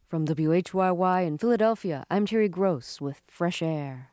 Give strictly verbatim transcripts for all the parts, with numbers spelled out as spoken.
From W H Y Y in Philadelphia, I'm Terry Gross with Fresh Air.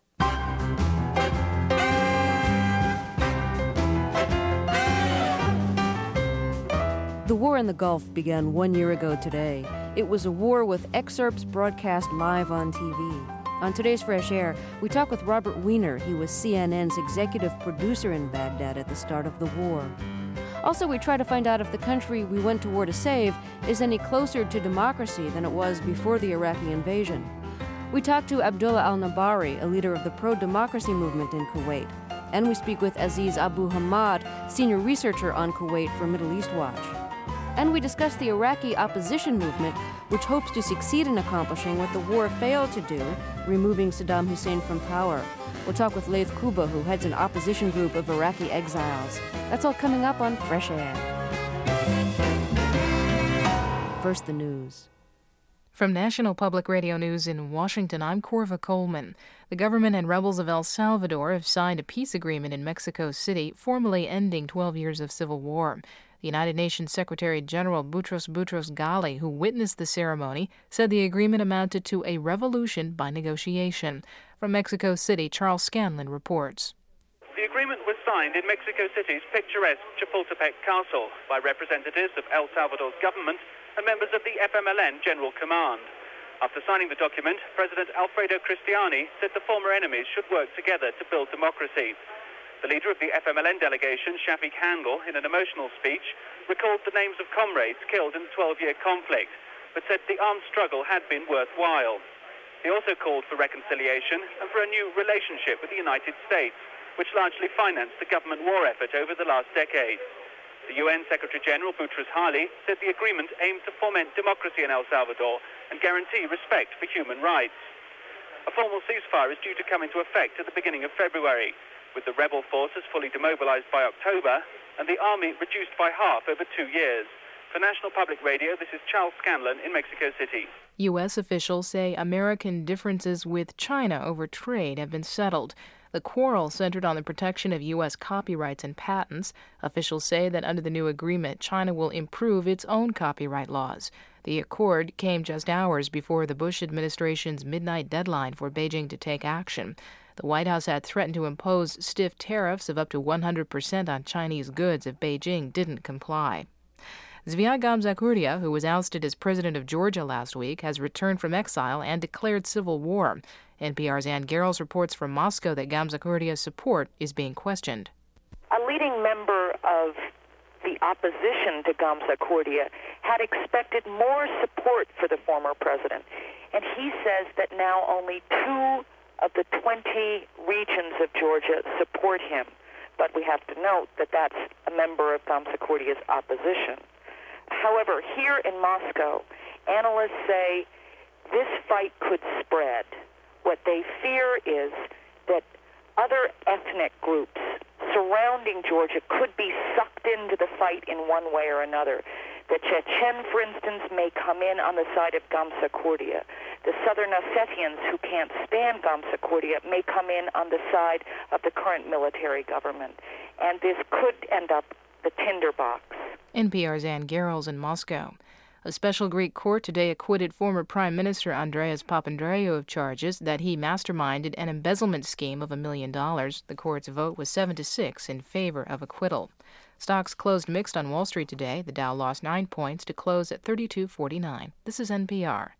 The war in the Gulf began one year ago today. It was a war with excerpts broadcast live on T V. On today's Fresh Air, we talk with Robert Wiener. He was C N N's executive producer in Baghdad at the start of the war. Also, we try to find out if the country we went to war to save is any closer to democracy than it was before the Iraqi invasion. We talk to Abdullah al-Nabari, a leader of the pro-democracy movement in Kuwait. And we speak with Aziz Abu Hamad, senior researcher on Kuwait for Middle East Watch. And we discuss the Iraqi opposition movement, which hopes to succeed in accomplishing what the war failed to do, removing Saddam Hussein from power. We'll talk with Laith Kuba, who heads an opposition group of Iraqi exiles. That's all coming up on Fresh Air. First, the news. From National Public Radio News in Washington, I'm Corva Coleman. The government and rebels of El Salvador have signed a peace agreement in Mexico City, formally ending twelve years of civil war. The United Nations Secretary-General Boutros Boutros-Ghali, who witnessed the ceremony, said the agreement amounted to a revolution by negotiation. From Mexico City, Charles Scanlon reports. The agreement was signed in Mexico City's picturesque Chapultepec Castle by representatives of El Salvador's government and members of the F M L N General Command. After signing the document, President Alfredo Cristiani said the former enemies should work together to build democracy. The leader of the F M L N delegation, Shafiq Handel, in an emotional speech, recalled the names of comrades killed in the twelve-year conflict, but said the armed struggle had been worthwhile. He also called for reconciliation and for a new relationship with the United States, which largely financed the government war effort over the last decade. The U N Secretary-General Boutros-Ghali said the agreement aimed to foment democracy in El Salvador and guarantee respect for human rights. A formal ceasefire is due to come into effect at the beginning of February, with the rebel forces fully demobilized by October and the army reduced by half over two years. For National Public Radio, this is Charles Scanlon in Mexico City. U S officials say American differences with China over trade have been settled. The quarrel centered on the protection of U S copyrights and patents. Officials say that under the new agreement, China will improve its own copyright laws. The accord came just hours before the Bush administration's midnight deadline for Beijing to take action. The White House had threatened to impose stiff tariffs of up to one hundred percent on Chinese goods if Beijing didn't comply. Zviad Gamsakhurdia, who was ousted as president of Georgia last week, has returned from exile and declared civil war. N P R's Ann Garrels reports from Moscow that Gamsakhurdia's support is being questioned. A leading member of the opposition to Gamsakhurdia had expected more support for the former president, and he says that now only two of the twenty regions of Georgia support him. But we have to note that that's a member of Gamsakhurdia's opposition. However, here in Moscow, analysts say this fight could spread. What they fear is that other ethnic groups surrounding Georgia could be sucked into the fight in one way or another. The Chechen, for instance, may come in on the side of Gamsakhurdia. The Southern Ossetians, who can't stand Gamsakhurdia, may come in on the side of the current military government. And this could end up the tinderbox. N P R's Ann Garrels in Moscow. A special Greek court today acquitted former Prime Minister Andreas Papandreou of charges that he masterminded an embezzlement scheme of a million dollars. The court's vote was seven to six in favor of acquittal. Stocks closed mixed on Wall Street today. The Dow lost nine points to close at thirty-two forty-nine. This is N P R.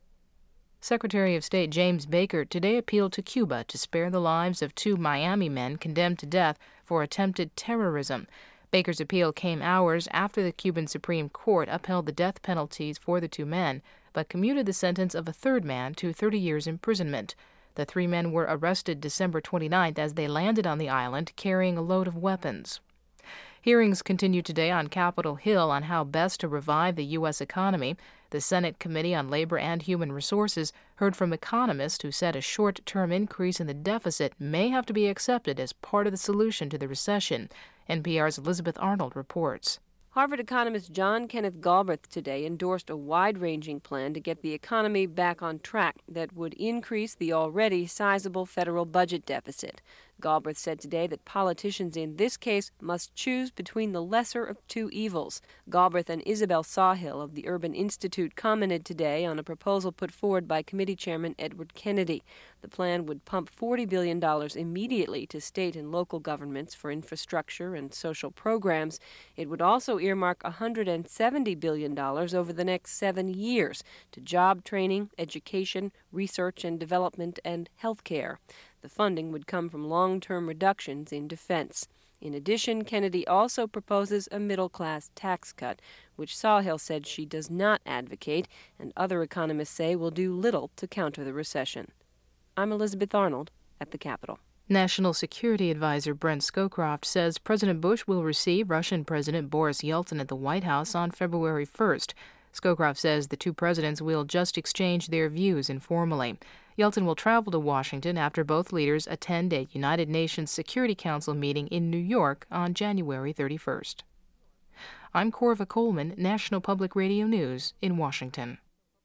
Secretary of State James Baker today appealed to Cuba to spare the lives of two Miami men condemned to death for attempted terrorism. Baker's appeal came hours after the Cuban Supreme Court upheld the death penalties for the two men, but commuted the sentence of a third man to thirty years imprisonment. The three men were arrested December twenty-ninth as they landed on the island carrying a load of weapons. Hearings continue today on Capitol Hill on how best to revive the U S economy. The Senate Committee on Labor and Human Resources heard from economists who said a short-term increase in the deficit may have to be accepted as part of the solution to the recession. N P R's Elizabeth Arnold reports. Harvard economist John Kenneth Galbraith today endorsed a wide-ranging plan to get the economy back on track that would increase the already sizable federal budget deficit. Galbraith said today that politicians in this case must choose between the lesser of two evils. Galbraith and Isabel Sawhill of the Urban Institute commented today on a proposal put forward by committee chairman Edward Kennedy. The plan would pump forty billion dollars immediately to state and local governments for infrastructure and social programs. It would also earmark one hundred seventy billion dollars over the next seven years to job training, education, research and development, and health care. The funding would come from long-term reductions in defense. In addition, Kennedy also proposes a middle-class tax cut, which Sawhill said she does not advocate, and other economists say will do little to counter the recession. I'm Elizabeth Arnold at the Capitol. National Security Advisor Brent Scowcroft says President Bush will receive Russian President Boris Yeltsin at the White House on February first. Scowcroft says the two presidents will just exchange their views informally. Yeltsin will travel to Washington after both leaders attend a United Nations Security Council meeting in New York on January thirty-first. I'm Corva Coleman, National Public Radio News in Washington.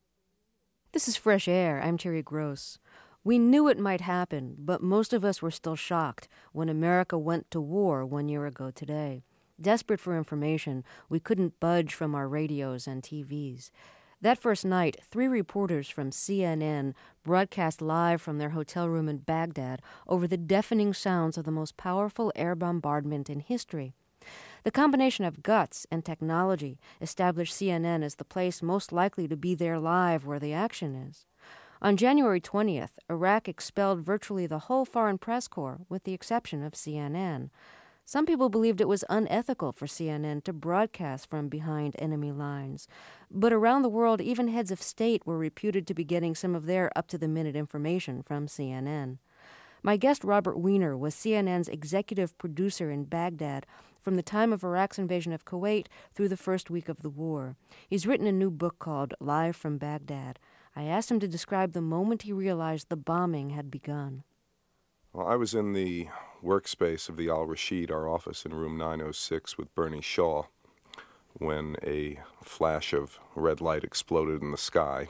This is Fresh Air. I'm Terry Gross. We knew it might happen, but most of us were still shocked when America went to war one year ago today. Desperate for information, we couldn't budge from our radios and T Vs. That first night, three reporters from C N N broadcast live from their hotel room in Baghdad over the deafening sounds of the most powerful air bombardment in history. The combination of guts and technology established C N N as the place most likely to be there live where the action is. On January twentieth, Iraq expelled virtually the whole Foreign Press Corps, with the exception of C N N. Some people believed it was unethical for C N N to broadcast from behind enemy lines. But around the world, even heads of state were reputed to be getting some of their up-to-the-minute information from C N N. My guest, Robert Wiener, was C N N's executive producer in Baghdad from the time of Iraq's invasion of Kuwait through the first week of the war. He's written a new book called Live from Baghdad. I asked him to describe the moment he realized the bombing had begun. Well, I was in the workspace of the Al Rashid, our office in room nine oh six with Bernie Shaw, when a flash of red light exploded in the sky.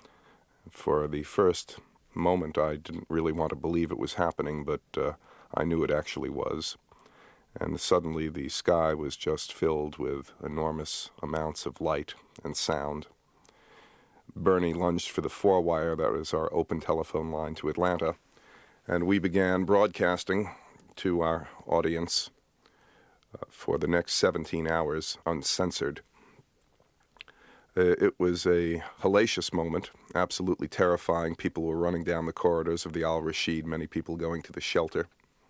For the first moment, I didn't really want to believe it was happening, but uh, I knew it actually was. And suddenly the sky was just filled with enormous amounts of light and sound. Bernie lunged for the four-wire, that was our open telephone line to Atlanta, and we began broadcasting to our audience uh, for the next seventeen hours, uncensored. Uh, it was a hellacious moment, absolutely terrifying. People were running down the corridors of the Al Rashid, many people going to the shelter.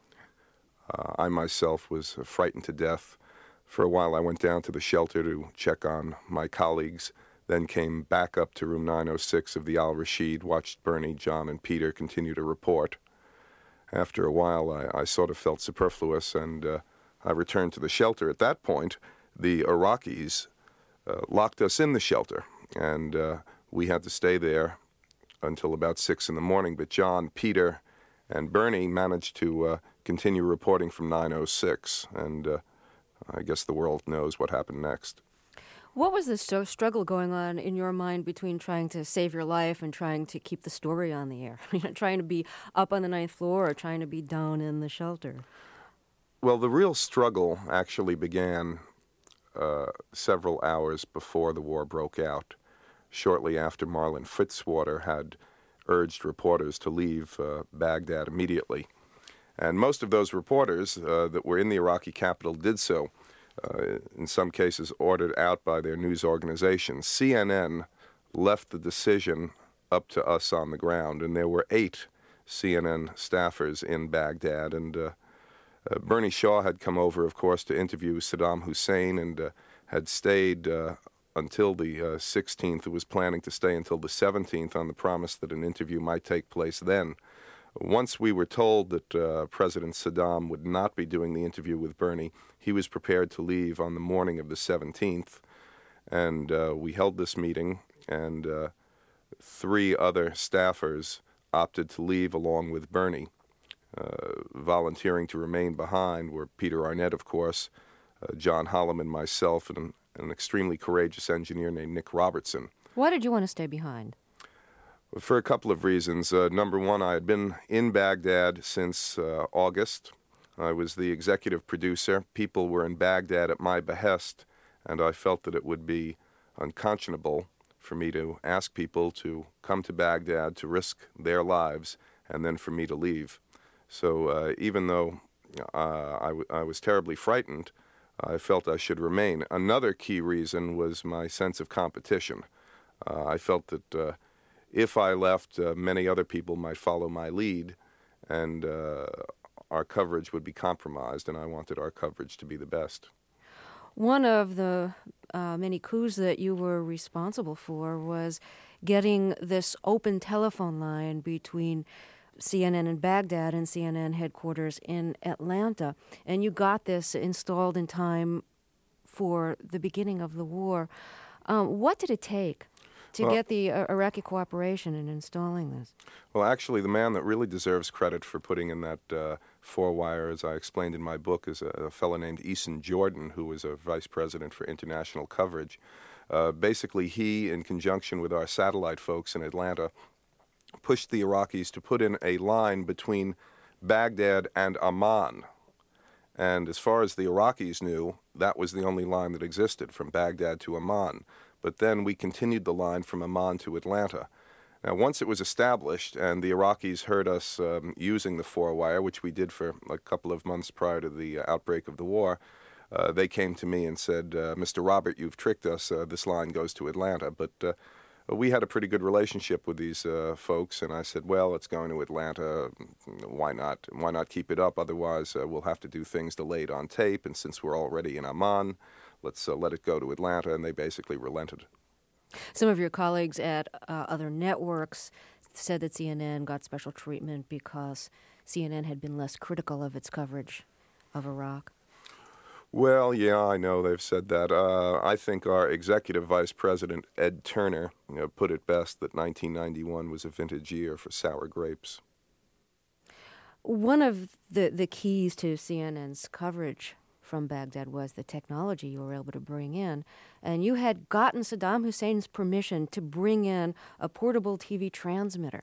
Uh, I myself was uh, frightened to death. For a while I went down to the shelter to check on my colleagues, then came back up to room nine oh six of the Al Rashid, watched Bernie, John, and Peter continue to report. After a while, I, I sort of felt superfluous, and uh, I returned to the shelter. At that point, the Iraqis uh, locked us in the shelter, and uh, we had to stay there until about six in the morning. But John, Peter, and Bernie managed to uh, continue reporting from nine oh six, and uh, I guess the world knows what happened next. What was the st- struggle going on in your mind between trying to save your life and trying to keep the story on the air? Trying to be up on the ninth floor or trying to be down in the shelter? Well, the real struggle actually began uh, several hours before the war broke out, shortly after Marlin Fitzwater had urged reporters to leave uh, Baghdad immediately. And most of those reporters uh, that were in the Iraqi capital did so. Uh, in some cases ordered out by their news organizations. C N N left the decision up to us on the ground, and there were eight C N N staffers in Baghdad, and uh, uh, Bernie Shaw had come over, of course, to interview Saddam Hussein, and uh, had stayed uh, until the uh, sixteenth, who was planning to stay until the seventeenth on the promise that an interview might take place then. Once we were told that uh, President Saddam would not be doing the interview with Bernie, he was prepared to leave on the morning of the seventeenth, and uh, we held this meeting, and uh, three other staffers opted to leave along with Bernie. Uh, volunteering to remain behind were Peter Arnett, of course, uh, John Holloman, myself, and an extremely courageous engineer named Nick Robertson. Why did you want to stay behind? For a couple of reasons. Uh, number one, I had been in Baghdad since uh, August. I was the executive producer. People were in Baghdad at my behest, and I felt that it would be unconscionable for me to ask people to come to Baghdad to risk their lives and then for me to leave. So uh, even though uh, I, w- I was terribly frightened, I felt I should remain. Another key reason was my sense of competition. Uh, I felt that uh, if I left, uh, many other people might follow my lead, and uh, our coverage would be compromised, and I wanted our coverage to be the best. One of the uh, many coups that you were responsible for was getting this open telephone line between C N N in Baghdad and C N N headquarters in Atlanta. And you got this installed in time for the beginning of the war. Um, what did it take to well, get the uh, Iraqi cooperation in installing this? Well, actually, the man that really deserves credit for putting in that uh, four-wire, as I explained in my book, is a, a fellow named Eason Jordan, who was a vice president for international coverage. Uh, basically, he, in conjunction with our satellite folks in Atlanta, pushed the Iraqis to put in a line between Baghdad and Amman. And as far as the Iraqis knew, that was the only line that existed, from Baghdad to Amman. But then we continued the line from Amman to Atlanta. Now, once it was established and the Iraqis heard us um, using the four-wire, which we did for a couple of months prior to the uh, outbreak of the war, uh, they came to me and said, uh, Mister Robert, you've tricked us. Uh, this line goes to Atlanta. But uh, we had a pretty good relationship with these uh, folks, and I said, well, it's going to Atlanta. Why not? Why not keep it up? Otherwise, uh, we'll have to do things delayed on tape, and since we're already in Amman, let's uh, let it go to Atlanta, and they basically relented. Some of your colleagues at uh, other networks said that C N N got special treatment because C N N had been less critical of its coverage of Iraq. Well, yeah, I know they've said that. Uh, I think our executive vice president, Ed Turner, you know, put it best that nineteen ninety-one was a vintage year for sour grapes. One of the, the keys to C N N's coverage from Baghdad was the technology you were able to bring in. And you had gotten Saddam Hussein's permission to bring in a portable T V transmitter.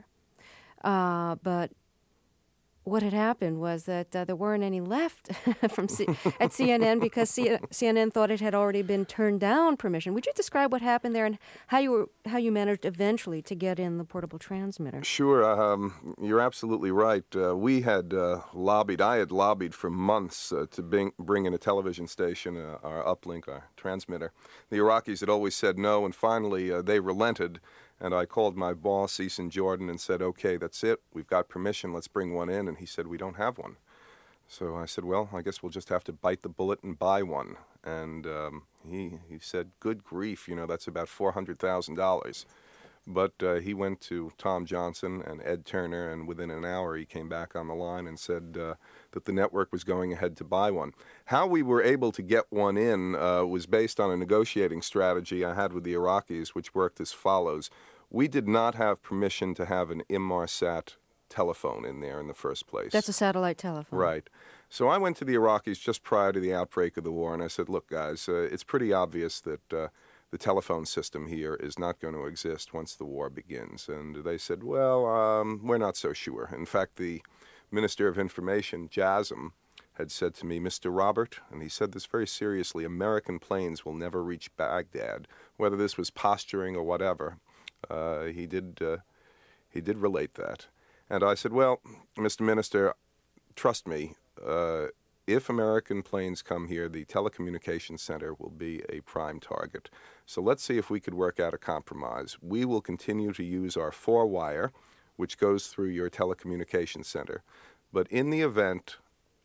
Uh, but what had happened was that uh, there weren't any left from C- at C N N because C- CNN thought it had already been turned down permission. Would you describe what happened there and how you were how you managed eventually to get in the portable transmitter? Sure, um, you're absolutely right. Uh, we had uh, lobbied, I had lobbied for months uh, to bring, bring in a television station, uh, our uplink, our transmitter. The Iraqis had always said no, and finally uh, they relented. And I called my boss, Eason Jordan, and said, okay, that's it. We've got permission. Let's bring one in. And he said, we don't have one. So I said, well, I guess we'll just have to bite the bullet and buy one. And um, he, he said, good grief, you know, that's about four hundred thousand dollars. But uh, he went to Tom Johnson and Ed Turner, and within an hour he came back on the line and said uh, that the network was going ahead to buy one. How we were able to get one in uh, was based on a negotiating strategy I had with the Iraqis, which worked as follows. We did not have permission to have an Inmarsat telephone in there in the first place. That's a satellite telephone. Right. So I went to the Iraqis just prior to the outbreak of the war, and I said, look, guys, uh, it's pretty obvious that uh, the telephone system here is not going to exist once the war begins. And they said, well, um, we're not so sure. In fact, the Minister of Information, Jasm, had said to me, Mister Robert, and he said this very seriously, American planes will never reach Baghdad, whether this was posturing or whatever. Uh, he did uh, he did relate that. And I said, well, Mister Minister, trust me, uh, if American planes come here, the telecommunications center will be a prime target. So let's see if we could work out a compromise. We will continue to use our four-wire, which goes through your telecommunications center. But in the event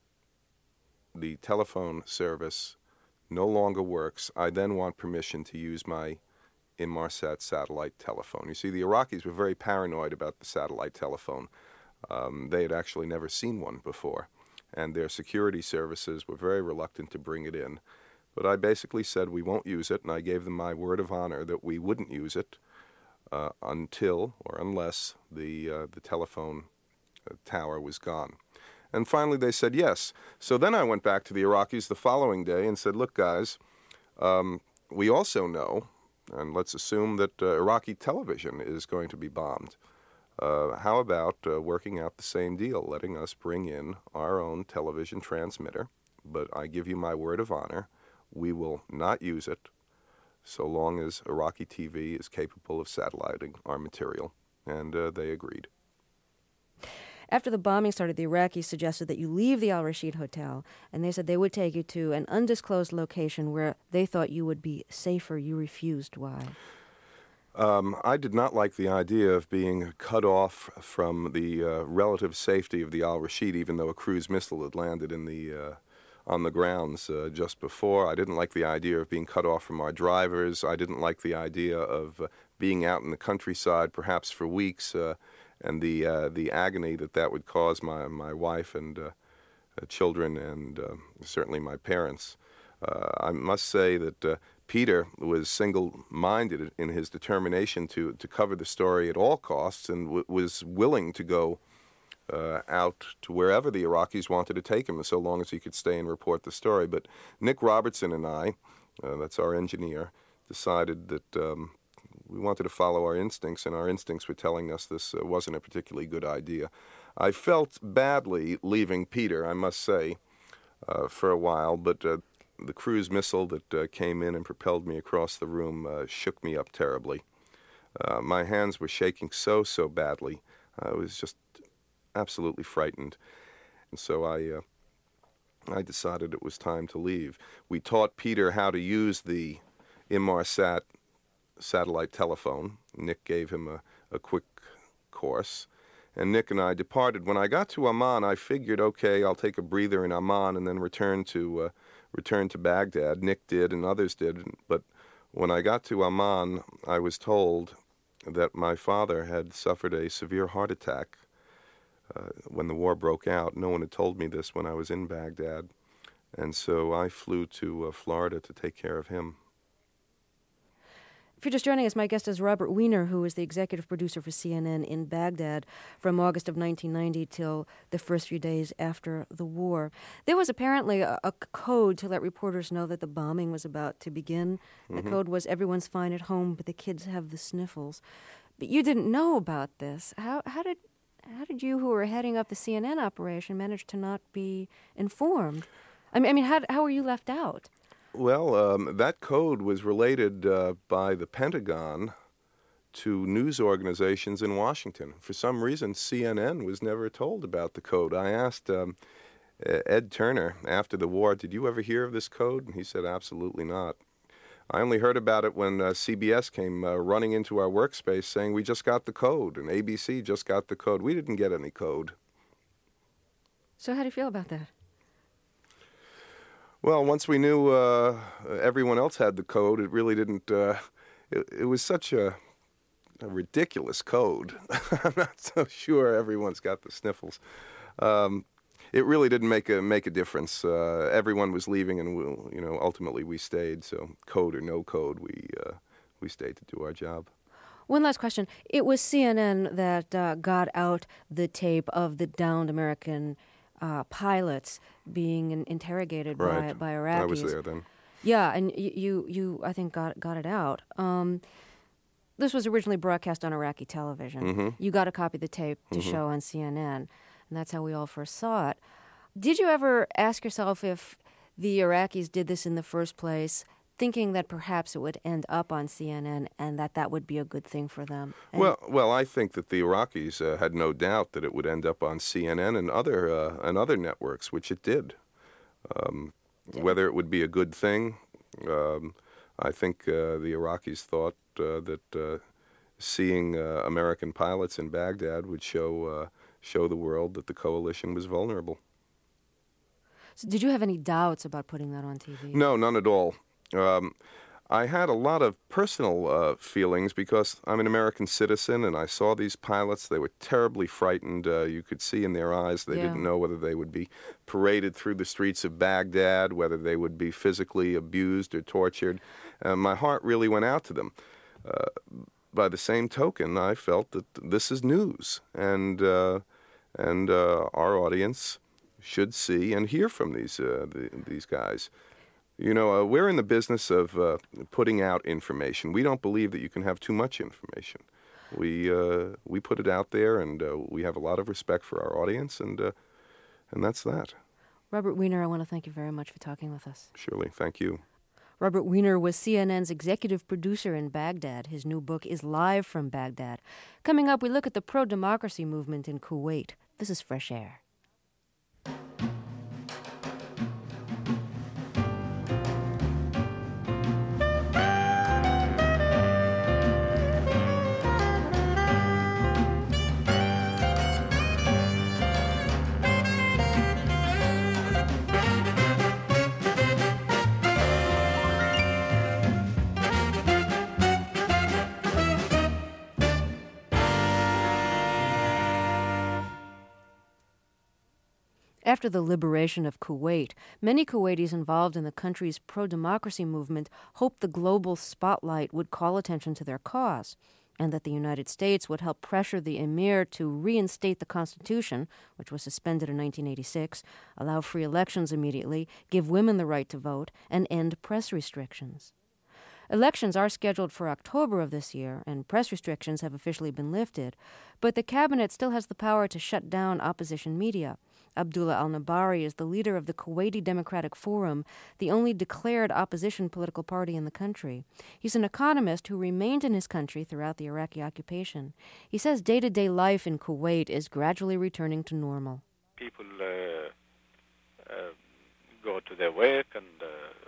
the telephone service no longer works, I then want permission to use my Inmarsat satellite telephone. You see, the Iraqis were very paranoid about the satellite telephone. Um, they had actually never seen one before, and their security services were very reluctant to bring it in. But I basically said we won't use it, and I gave them my word of honor that we wouldn't use it uh, until or unless the uh, the telephone uh, tower was gone. And finally they said yes. So then I went back to the Iraqis the following day and said, look, guys, um, we also know and let's assume that uh, Iraqi television is going to be bombed. Uh, how about uh, working out the same deal, letting us bring in our own television transmitter? But I give you my word of honor, we will not use it so long as Iraqi T V is capable of satelliting our material. And uh, they agreed. After the bombing started, the Iraqis suggested that you leave the Al Rashid Hotel, and they said they would take you to an undisclosed location where they thought you would be safer. You refused. Why? Um, I did not like the idea of being cut off from the uh, relative safety of the Al Rashid, even though a cruise missile had landed in the uh, on the grounds uh, just before. I didn't like the idea of being cut off from our drivers. I didn't like the idea of uh, being out in the countryside, perhaps for weeks, uh, and the uh, the agony that that would cause my my wife and uh, uh, children, and uh, certainly my parents. Uh, I must say that uh, Peter was single-minded in his determination to, to cover the story at all costs, and w- was willing to go uh, out to wherever the Iraqis wanted to take him, so long as he could stay and report the story. But Nick Robertson and I, uh, that's our engineer, decided that um, we wanted to follow our instincts, and our instincts were telling us this uh, wasn't a particularly good idea. I felt badly leaving Peter, I must say, uh, for a while, but uh, the cruise missile that uh, came in and propelled me across the room uh, shook me up terribly. Uh, my hands were shaking so, so badly. I was just absolutely frightened. And so I, uh, I decided it was time to leave. We taught Peter how to use the Inmarsat satellite telephone. Nick gave him a, a quick course. And Nick and I departed. When I got to Amman, I figured, okay, I'll take a breather in Amman and then return to... Uh, returned to Baghdad. Nick did and others did. But when I got to Amman, I was told that my father had suffered a severe heart attack uh, when the war broke out. No one had told me this when I was in Baghdad. And so I flew to uh, Florida to take care of him. If you're just joining us, my guest is Robert Wiener, who is the executive producer for C N N in Baghdad from August of nineteen ninety till the first few days after the war. There was apparently a, a code to let reporters know that the bombing was about to begin. The mm-hmm. code was, everyone's fine at home, but the kids have the sniffles. But you didn't know about this. How, how did how did you, who were heading up the C N N operation, manage to not be informed? I mean, I mean, how how were you left out? Well, um, that code was related uh, by the Pentagon to news organizations in Washington. For some reason, C N N was never told about the code. I asked um, Ed Turner after the war, did you ever hear of this code? And he said, absolutely not. I only heard about it when uh, C B S came uh, running into our workspace saying, we just got the code, and A B C just got the code. We didn't get any code. So how do you feel about that? Well, once we knew uh, everyone else had the code, it really didn't, uh, it, it was such a, a ridiculous code. I'm not so sure everyone's got the sniffles. Um, it really didn't make a make a difference. Uh, everyone was leaving, and we, you know, ultimately we stayed. So code or no code, we uh, we stayed to do our job. One last question. It was C N N that uh, got out the tape of the downed American Uh, pilots being in, interrogated right. by by Iraqis. I was there then. Yeah, and you, you, you I think, got got it out. Um, this was originally broadcast on Iraqi television. Mm-hmm. You got a copy of the tape to mm-hmm. show on C N N, and that's how we all first saw it. Did you ever ask yourself if the Iraqis did this in the first place, thinking that perhaps it would end up on C N N and that that would be a good thing for them? And well, well, I think that the Iraqis uh, had no doubt that it would end up on C N N and other uh, and other networks, which it did. Um, yeah. Whether it would be a good thing, um, I think uh, the Iraqis thought uh, that uh, seeing uh, American pilots in Baghdad would show uh, show the world that the coalition was vulnerable. So did you have any doubts about putting that on T V? No, none at all. Um, I had a lot of personal uh, feelings because I'm an American citizen and I saw these pilots. They were terribly frightened. Uh, you could see in their eyes they yeah. didn't know whether they would be paraded through the streets of Baghdad, whether they would be physically abused or tortured. Uh, my heart really went out to them. Uh, by the same token, I felt that this is news, and uh, and uh, our audience should see and hear from these uh, the, these guys. You know, uh, we're in the business of uh, putting out information. We don't believe that you can have too much information. We uh, we put it out there, and uh, we have a lot of respect for our audience, and uh, and that's that. Robert Wiener, I want to thank you very much for talking with us. Surely, thank you. Robert Wiener was C N N's executive producer in Baghdad. His new book is Live from Baghdad. Coming up, we look at the pro-democracy movement in Kuwait. This is Fresh Air. After the liberation of Kuwait, many Kuwaitis involved in the country's pro-democracy movement hoped the global spotlight would call attention to their cause, and that the United States would help pressure the emir to reinstate the Constitution, which was suspended in nineteen eighty-six, allow free elections immediately, give women the right to vote, and end press restrictions. Elections are scheduled for October of this year, and press restrictions have officially been lifted, but the cabinet still has the power to shut down opposition media. Abdullah al-Nabari is the leader of the Kuwaiti Democratic Forum, the only declared opposition political party in the country. He's an economist who remained in his country throughout the Iraqi occupation. He says day-to-day life in Kuwait is gradually returning to normal. People uh, uh, go to their work and uh,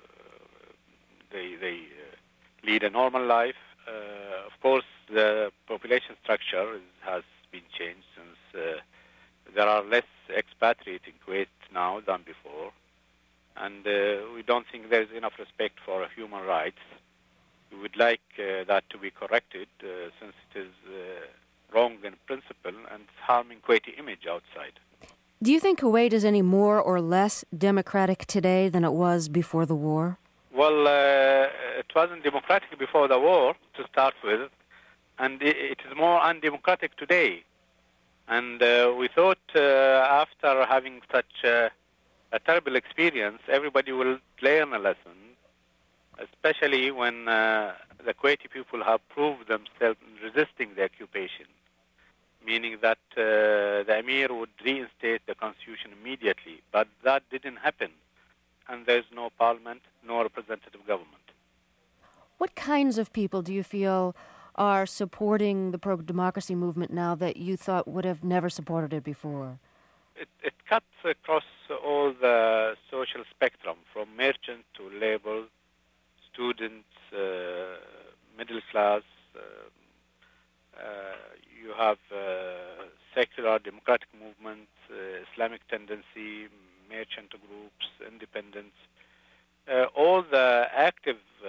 they, they uh, lead a normal life. Uh, of course, the population structure is, has been changed since uh, there are less expatriates in Kuwait now than before, and uh, we don't think there is enough respect for human rights. We would like uh, that to be corrected uh, since it is uh, wrong in principle and it's harming Kuwaiti image outside. Do you think Kuwait is any more or less democratic today than it was before the war? Well, uh, it wasn't democratic before the war to start with, and it, it is more undemocratic today. And uh, we thought uh, after having such uh, a terrible experience, everybody will learn a lesson, especially when uh, the Kuwaiti people have proved themselves in resisting the occupation, meaning that uh, the emir would reinstate the constitution immediately. But that didn't happen, and there's no parliament, no representative government. What kinds of people do you feel are supporting the pro-democracy movement now that you thought would have never supported it before? It, it cuts across all the social spectrum, from merchant to labor, students, uh, middle class. Uh, uh, you have uh, secular democratic movement, uh, Islamic tendency, merchant groups, independents. Uh, all the active uh,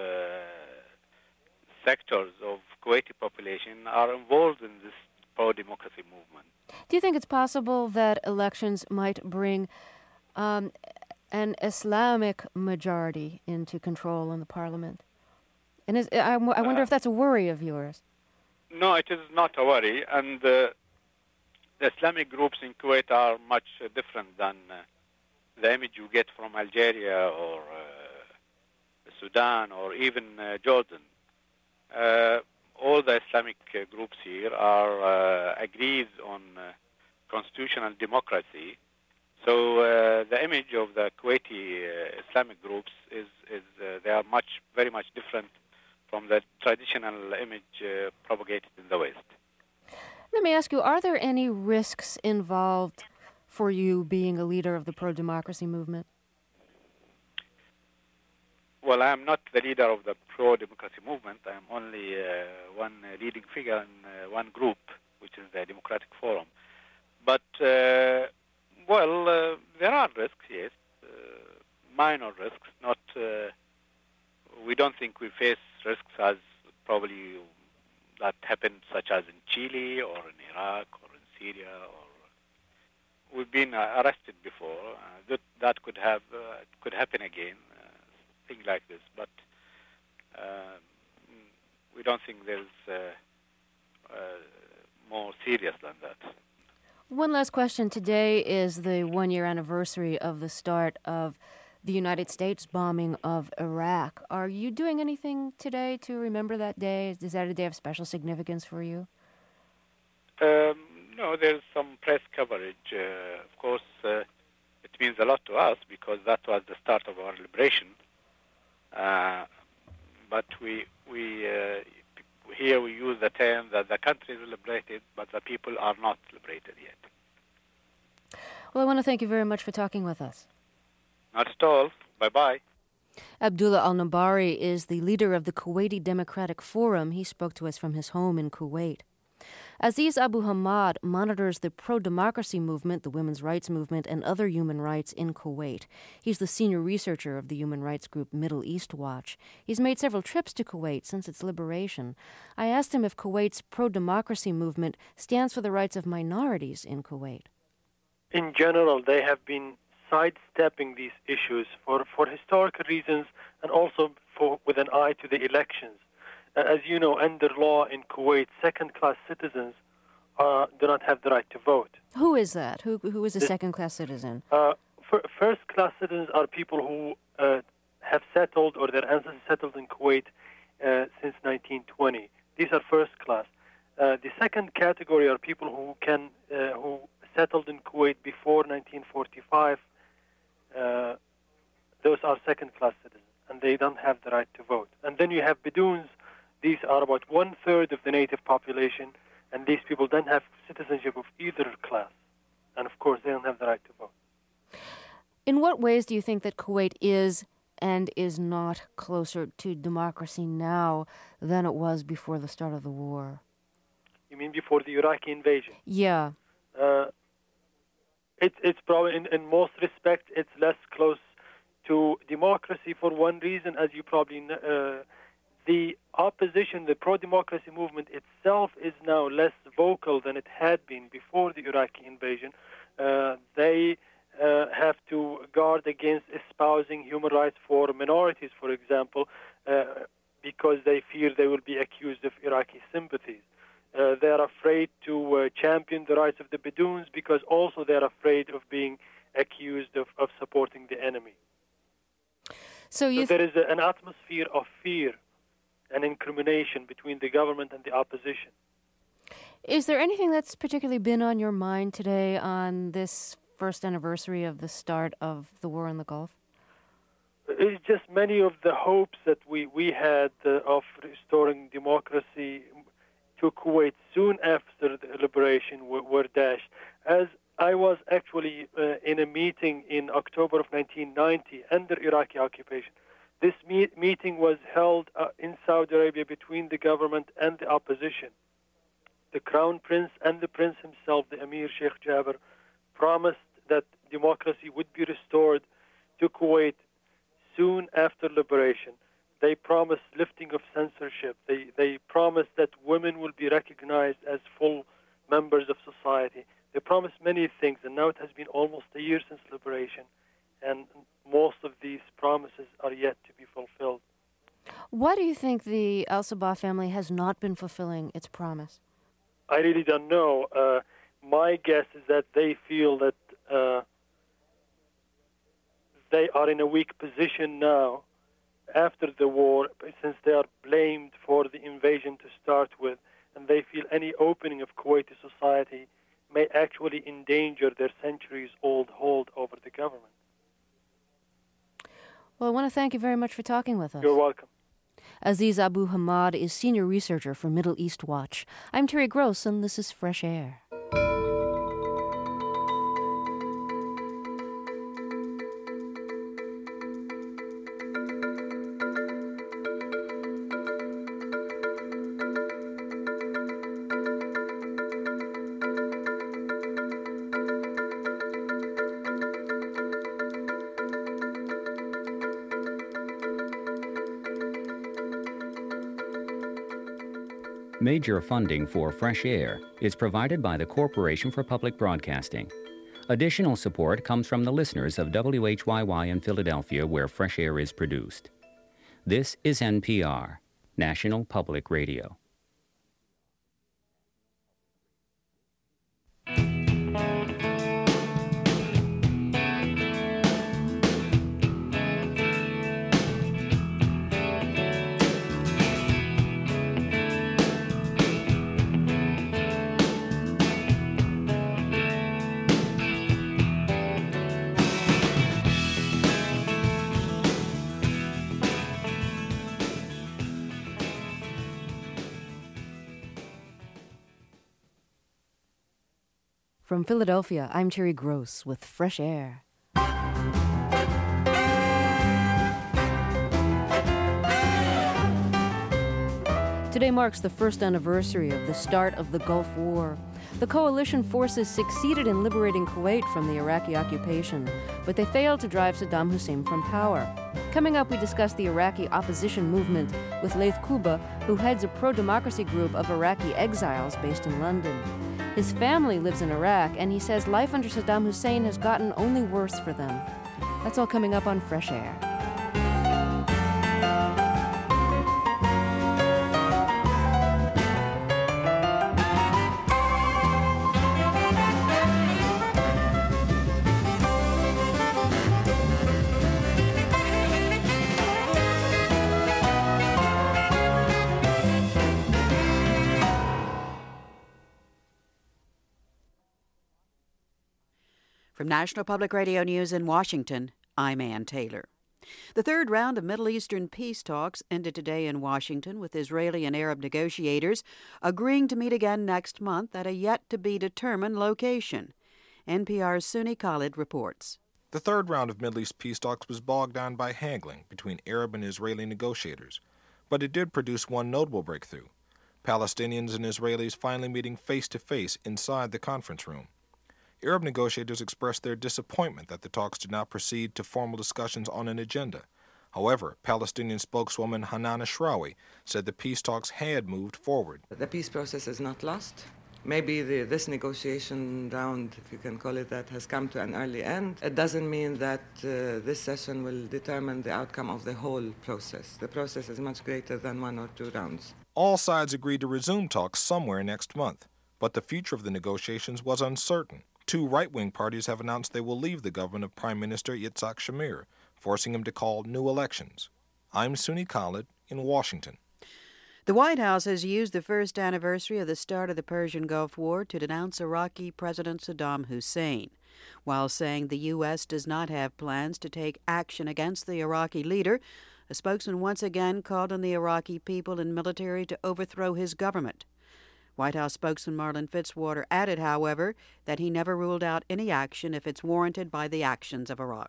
sectors of Kuwaiti population are involved in this pro-democracy movement. Do you think it's possible that elections might bring um, an Islamic majority into control in the parliament? And is, I, I wonder uh, if that's a worry of yours. No, it is not a worry. And uh, the Islamic groups in Kuwait are much uh, different than uh, the image you get from Algeria or uh, Sudan or even uh, Jordan. Uh, all the Islamic uh, groups here are uh, agreed on uh, constitutional democracy. So uh, the image of the Kuwaiti uh, Islamic groups is, is uh, they are much, very much different from the traditional image uh, propagated in the West. Let me ask you, are there any risks involved for you being a leader of the pro-democracy movement? Well, I am not the leader of the pro-democracy movement. I am only uh, one uh, leading figure in uh, one group, which is the Democratic Forum. But, uh, well, uh, there are risks, yes, uh, minor risks. Not, uh, we don't think we face risks as probably that happened, such as in Chile or in Iraq or in Syria. Or we've been uh, arrested before. Uh, that that could have uh, could happen again. Thing like this, but uh, we don't think there's uh, uh, more serious than that. One last question. Today is the one-year anniversary of the start of the United States bombing of Iraq. Are you doing anything today to remember that day? Is that a day of special significance for you? Um, no, there's some press coverage. Uh, of course, uh, it means a lot to us because that was the start of our liberation. Uh, but we we uh, here we use the term that the country is liberated, but the people are not liberated yet. Well, I want to thank you very much for talking with us. Not at all. Bye-bye. Abdullah Al-Nabari is the leader of the Kuwaiti Democratic Forum. He spoke to us from his home in Kuwait. Aziz Abu Hamad monitors the pro-democracy movement, the women's rights movement, and other human rights in Kuwait. He's the senior researcher of the human rights group Middle East Watch. He's made several trips to Kuwait since its liberation. I asked him if Kuwait's pro-democracy movement stands for the rights of minorities in Kuwait. In general, they have been sidestepping these issues for, for historical reasons and also for, with an eye to the elections. As you know, under law in Kuwait, second-class citizens uh, do not have the right to vote. Who is that? Who Who is a second-class citizen? Uh, first-class citizens are people who uh, have settled or their ancestors settled in Kuwait uh, since nineteen twenty. These are first-class. Uh, the second category are people who can uh, who settled in Kuwait before nineteen forty-five. Uh, those are second-class citizens, and they don't have the right to vote. And then you have Bedoons. These are about one-third of the native population, and these people don't have citizenship of either class. And, of course, they don't have the right to vote. In what ways do you think that Kuwait is and is not closer to democracy now than it was before the start of the war? You mean before the Iraqi invasion? Yeah. Uh, it, it's probably, in, in most respects, it's less close to democracy for one reason, as you probably know. Uh, The opposition, the pro-democracy movement itself is now less vocal than it had been before the Iraqi invasion. Uh, they uh, have to guard against espousing human rights for minorities, for example, uh, because they fear they will be accused of Iraqi sympathies. Uh, they are afraid to uh, champion the rights of the Bedoons because also they are afraid of being accused of, of supporting the enemy. So, you so there is a, an atmosphere of fear and incrimination between the government and the opposition. Is there anything that's particularly been on your mind today on this first anniversary of the start of the war in the Gulf? It's just many of the hopes that we, we had uh, of restoring democracy to Kuwait soon after the liberation were, were dashed. As I was actually uh, in a meeting in October of nineteen ninety under Iraqi occupation. This meet, meeting was held uh, in Saudi Arabia between the government and the opposition. The Crown Prince and the Prince himself, the Emir Sheikh Jabir, promised that democracy would be restored to Kuwait soon after liberation. They promised lifting of censorship. They, they promised that women will be recognized as full members of society. They promised many things, and now it has been almost a year since liberation, and most of these promises are yet to be fulfilled. Why do you think the Al-Sabah family has not been fulfilling its promise? I really don't know. Uh, my guess is that they feel that uh, they are in a weak position now after the war, since they are blamed for the invasion to start with, and they feel any opening of Kuwaiti society may actually endanger their centuries-old hold over the government. Well, I want to thank you very much for talking with us. You're welcome. Aziz Abu Hamad is senior researcher for Middle East Watch. I'm Terry Gross, and this is Fresh Air. Major funding for Fresh Air is provided by the Corporation for Public Broadcasting. Additional support comes from the listeners of W H Y Y in Philadelphia, where Fresh Air is produced. This is N P R, National Public Radio. From Philadelphia, I'm Terry Gross with Fresh Air. Today marks the first anniversary of the start of the Gulf War. The coalition forces succeeded in liberating Kuwait from the Iraqi occupation, but they failed to drive Saddam Hussein from power. Coming up, we discuss the Iraqi opposition movement with Laith Kuba, who heads a pro-democracy group of Iraqi exiles based in London. His family lives in Iraq, and he says life under Saddam Hussein has gotten only worse for them. That's all coming up on Fresh Air. From National Public Radio News in Washington, I'm Ann Taylor. The third round of Middle Eastern peace talks ended today in Washington, with Israeli and Arab negotiators agreeing to meet again next month at a yet-to-be-determined location. N P R's Suni Khalid reports. The third round of Middle East peace talks was bogged down by haggling between Arab and Israeli negotiators, but it did produce one notable breakthrough: Palestinians and Israelis finally meeting face-to-face inside the conference room. Arab negotiators expressed their disappointment that the talks did not proceed to formal discussions on an agenda. However, Palestinian spokeswoman Hanan Ashrawi said the peace talks had moved forward. The peace process is not lost. Maybe the, this negotiation round, if you can call it that, has come to an early end. It doesn't mean that uh, this session will determine the outcome of the whole process. The process is much greater than one or two rounds. All sides agreed to resume talks somewhere next month, but the future of the negotiations was uncertain. Two right-wing parties have announced they will leave the government of Prime Minister Yitzhak Shamir, forcing him to call new elections. I'm Suni Khalid in Washington. The White House has used the first anniversary of the start of the Persian Gulf War to denounce Iraqi President Saddam Hussein, while saying the U S does not have plans to take action against the Iraqi leader. A spokesman once again called on the Iraqi people and military to overthrow his government. White House spokesman Marlin Fitzwater added, however, that he never ruled out any action if it's warranted by the actions of Iraq.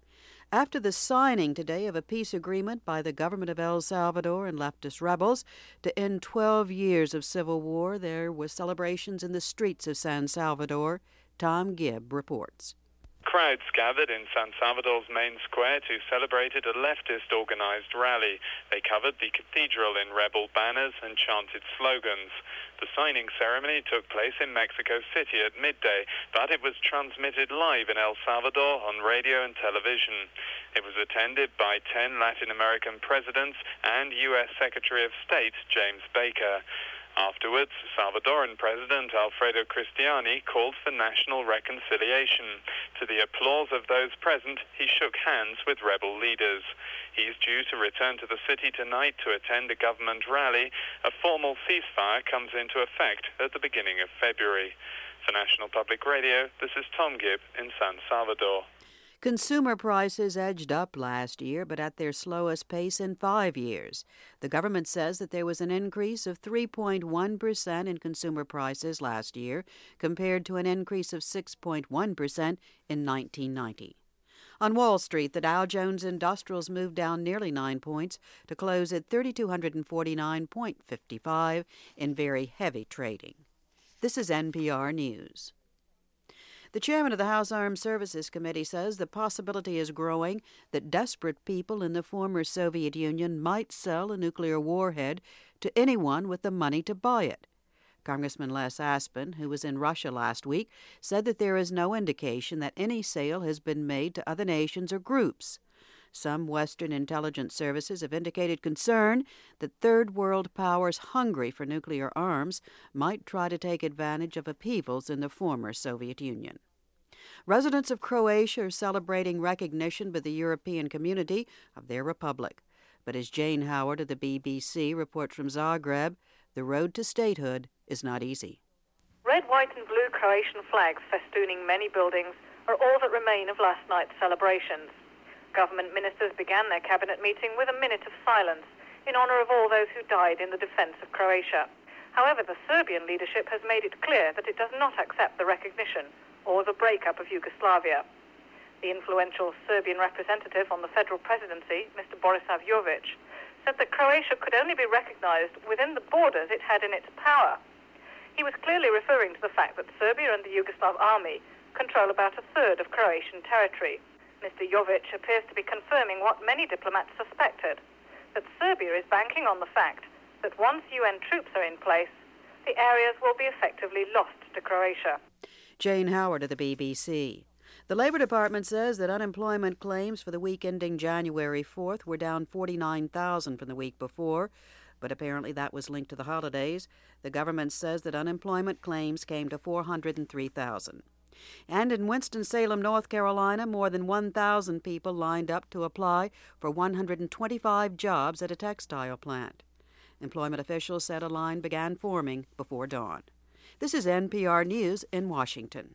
After the signing today of a peace agreement by the government of El Salvador and leftist rebels to end twelve years of civil war, there were celebrations in the streets of San Salvador. Tom Gibb reports. Crowds gathered in San Salvador's main square to celebrate a leftist organized rally. They covered the cathedral in rebel banners and chanted slogans. The signing ceremony took place in Mexico City at midday, but it was transmitted live in El Salvador on radio and television. It was attended by ten Latin American presidents and U S Secretary of State James Baker. Afterwards, Salvadoran President Alfredo Cristiani called for national reconciliation. To the applause of those present, he shook hands with rebel leaders. He's due to return to the city tonight to attend a government rally. A formal ceasefire comes into effect at the beginning of February. For National Public Radio, this is Tom Gibb in San Salvador. Consumer prices edged up last year, but at their slowest pace in five years. The government says that there was an increase of three point one percent in consumer prices last year, compared to an increase of six point one percent in nineteen ninety. On Wall Street, the Dow Jones Industrials moved down nearly nine points to close at three thousand two hundred forty-nine point five five in very heavy trading. This is N P R News. The chairman of the House Armed Services Committee says the possibility is growing that desperate people in the former Soviet Union might sell a nuclear warhead to anyone with the money to buy it. Congressman Les Aspin, who was in Russia last week, said that there is no indication that any sale has been made to other nations or groups. Some Western intelligence services have indicated concern that third world powers hungry for nuclear arms might try to take advantage of upheavals in the former Soviet Union. Residents of Croatia are celebrating recognition by the European community of their republic. But as Jane Howard of the B B C reports from Zagreb, the road to statehood is not easy. Red, white and blue Croatian flags festooning many buildings are all that remain of last night's celebrations. Government ministers began their cabinet meeting with a minute of silence in honor of all those who died in the defense of Croatia. However, the Serbian leadership has made it clear that it does not accept the recognition or the breakup of Yugoslavia. The influential Serbian representative on the federal presidency, Mister Borisav Jovic, said that Croatia could only be recognized within the borders it had in its power. He was clearly referring to the fact that Serbia and the Yugoslav army control about a third of Croatian territory. Mister Jovic appears to be confirming what many diplomats suspected, that Serbia is banking on the fact that once U N troops are in place, the areas will be effectively lost to Croatia. Jane Howard of the B B C. The Labor Department says that unemployment claims for the week ending January fourth were down forty-nine thousand from the week before, but apparently that was linked to the holidays. The government says that unemployment claims came to four hundred three thousand. And in Winston-Salem, North Carolina, more than one thousand people lined up to apply for one hundred twenty-five jobs at a textile plant. Employment officials said a line began forming before dawn. This is N P R News in Washington.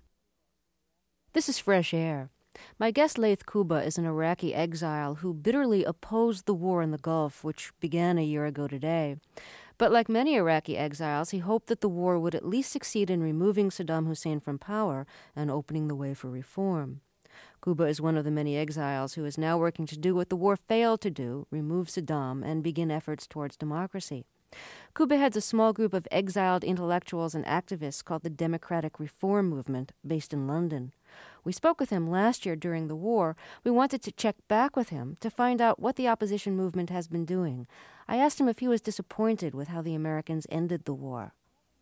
This is Fresh Air. My guest Laith Kuba is an Iraqi exile who bitterly opposed the war in the Gulf, which began a year ago today. But like many Iraqi exiles, he hoped that the war would at least succeed in removing Saddam Hussein from power and opening the way for reform. Kuba is one of the many exiles who is now working to do what the war failed to do, remove Saddam and begin efforts towards democracy. Kuba heads a small group of exiled intellectuals and activists called the Democratic Reform Movement, based in London. We spoke with him last year during the war. We wanted to check back with him to find out what the opposition movement has been doing. I asked him if he was disappointed with how the Americans ended the war.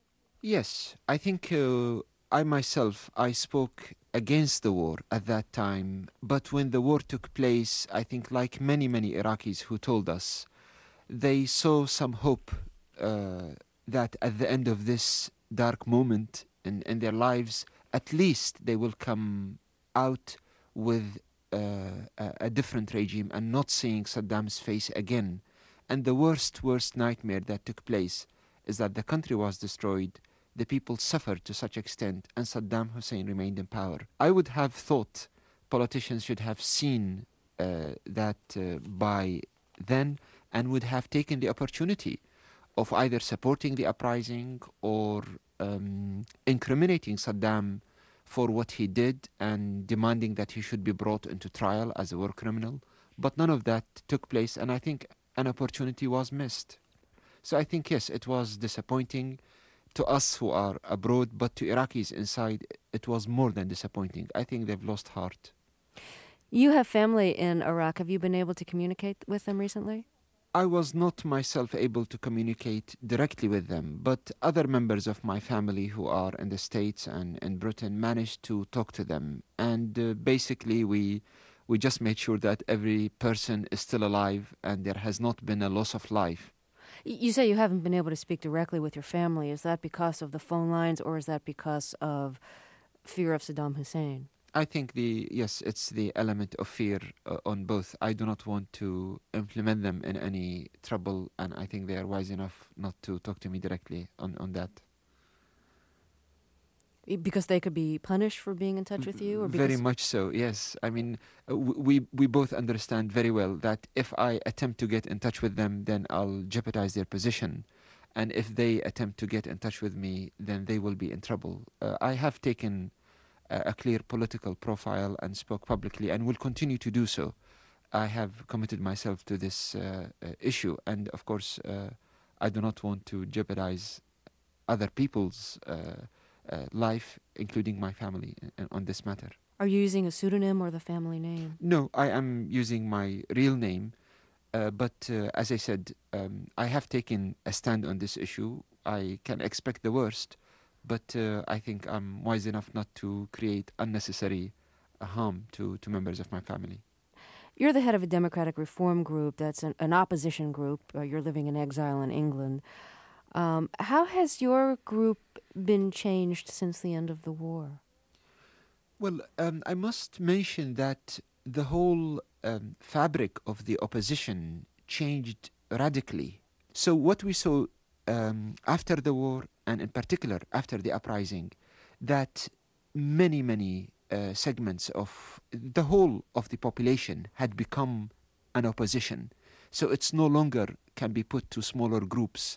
Yes, I think uh, I myself, I spoke against the war at that time. But when the war took place, I think like many, many Iraqis who told us, they saw some hope uh, that at the end of this dark moment in, in their lives, at least they will come out with uh, a, a different regime and not seeing Saddam's face again. And the worst, worst nightmare that took place is that the country was destroyed, the people suffered to such extent, and Saddam Hussein remained in power. I would have thought politicians should have seen uh, that uh, by then and would have taken the opportunity of either supporting the uprising or um, incriminating Saddam for what he did and demanding that he should be brought into trial as a war criminal. But none of that took place, and I think an opportunity was missed. So I think, yes, it was disappointing to us who are abroad, but to Iraqis inside, it was more than disappointing. I think they've lost heart. You have family in Iraq. Have you been able to communicate with them recently? I was not myself able to communicate directly with them, but other members of my family who are in the States and in Britain managed to talk to them. And uh, basically we we just made sure that every person is still alive and there has not been a loss of life. You say you haven't been able to speak directly with your family. Is that because of the phone lines or is that because of fear of Saddam Hussein? I think the yes, it's the element of fear uh, on both. I do not want to implement them in any trouble, and I think they are wise enough not to talk to me directly on, on that. Because they could be punished for being in touch with you? Or very much so, yes. I mean, uh, we we both understand very well that if I attempt to get in touch with them, then I'll jeopardize their position. And if they attempt to get in touch with me, then they will be in trouble. Uh, I have taken a clear political profile and spoke publicly and will continue to do so. I have committed myself to this uh, uh, issue, and of course uh, I do not want to jeopardize other people's uh, uh, life, including my family, uh, on this matter. Are you using a pseudonym or the family name? No, I am using my real name, uh, but uh, as I said, um, I have taken a stand on this issue. I can expect the worst, but uh, I think I'm wise enough not to create unnecessary uh, harm to, to members of my family. You're the head of a Democratic Reform Group that's an, an opposition group. Uh, you're living in exile in England. Um, how has your group been changed since the end of the war? Well, um, I must mention that the whole um, fabric of the opposition changed radically. So what we saw um, after the war, and in particular after the uprising, that many, many uh, segments of the whole of the population had become an opposition. So it's no longer can be put to smaller groups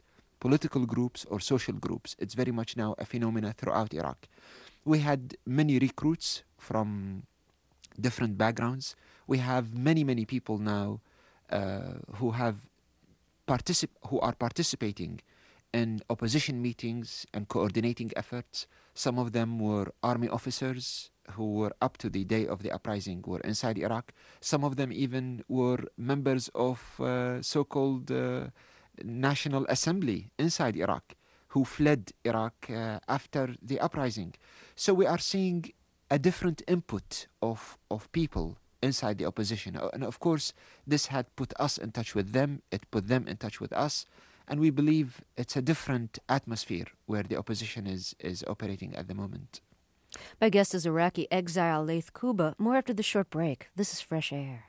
political groups or social groups. It's very much now a phenomenon throughout Iraq. We had many recruits from different backgrounds. We have many, many people now uh, who have particip- who are participating in opposition meetings and coordinating efforts. Some of them were army officers who were up to the day of the uprising, were inside Iraq. Some of them even were members of uh, so-called uh, National Assembly inside Iraq who fled Iraq uh, after the uprising. So we are seeing a different input of, of people inside the opposition. And of course, this had put us in touch with them, it put them in touch with us, and we believe it's a different atmosphere where the opposition is, is operating at the moment. My guest is Iraqi exile Laith Kuba. More after the short break. This is Fresh Air.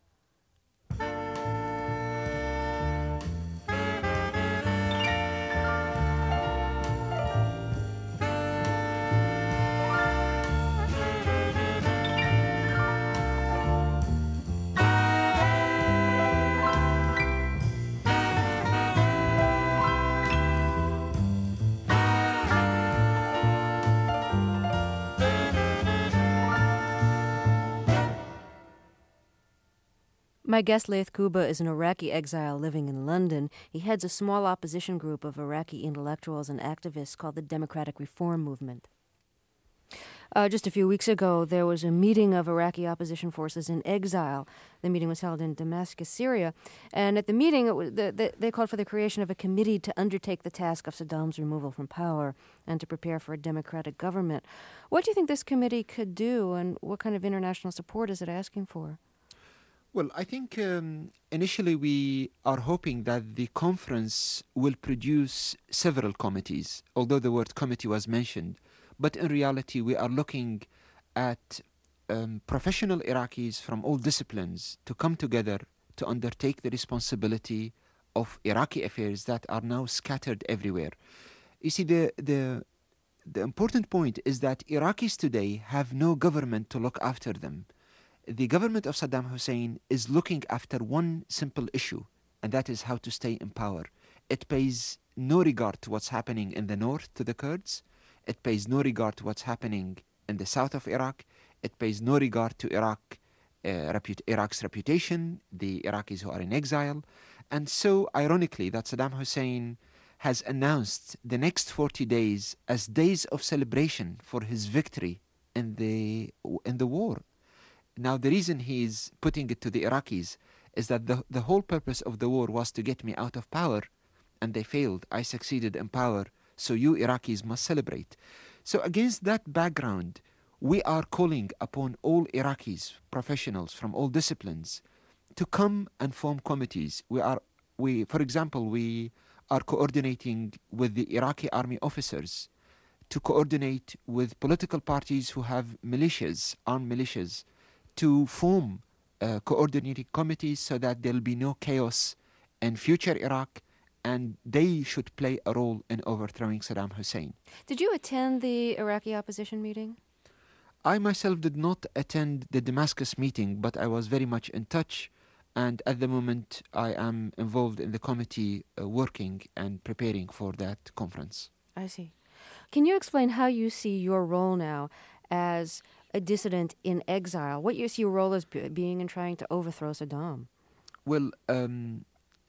My guest, Laith Kuba, is an Iraqi exile living in London. He heads a small opposition group of Iraqi intellectuals and activists called the Democratic Reform Movement. Uh, just a few weeks ago, there was a meeting of Iraqi opposition forces in exile. The meeting was held in Damascus, Syria. And at the meeting, it was, the, the, they called for the creation of a committee to undertake the task of Saddam's removal from power and to prepare for a democratic government. What do you think this committee could do, and what kind of international support is it asking for? Well, I think um, initially we are hoping that the conference will produce several committees, although the word committee was mentioned. But in reality, we are looking at um, professional Iraqis from all disciplines to come together to undertake the responsibility of Iraqi affairs that are now scattered everywhere. You see, the, the, the important point is that Iraqis today have no government to look after them. The government of Saddam Hussein is looking after one simple issue, and that is how to stay in power. It pays no regard to what's happening in the north to the Kurds. It pays no regard to what's happening in the south of Iraq. It pays no regard to Iraq, uh, repu- Iraq's reputation, the Iraqis who are in exile. And so, ironically, that Saddam Hussein has announced the next forty days as days of celebration for his victory in the in the war. Now, the reason he's putting it to the Iraqis is that the, the whole purpose of the war was to get me out of power, and they failed. I succeeded in power, so you Iraqis must celebrate. So against that background, we are calling upon all Iraqis, professionals from all disciplines, to come and form committees. We are, we, for example, we are coordinating with the Iraqi army officers to coordinate with political parties who have militias, armed militias, to form uh, coordinating committees so that there will be no chaos in future Iraq, and they should play a role in overthrowing Saddam Hussein. Did you attend the Iraqi opposition meeting? I myself did not attend the Damascus meeting, but I was very much in touch, and at the moment I am involved in the committee uh, working and preparing for that conference. I see. Can you explain how you see your role now as a dissident in exile? What you see your role as b- being in trying to overthrow Saddam? Well, um,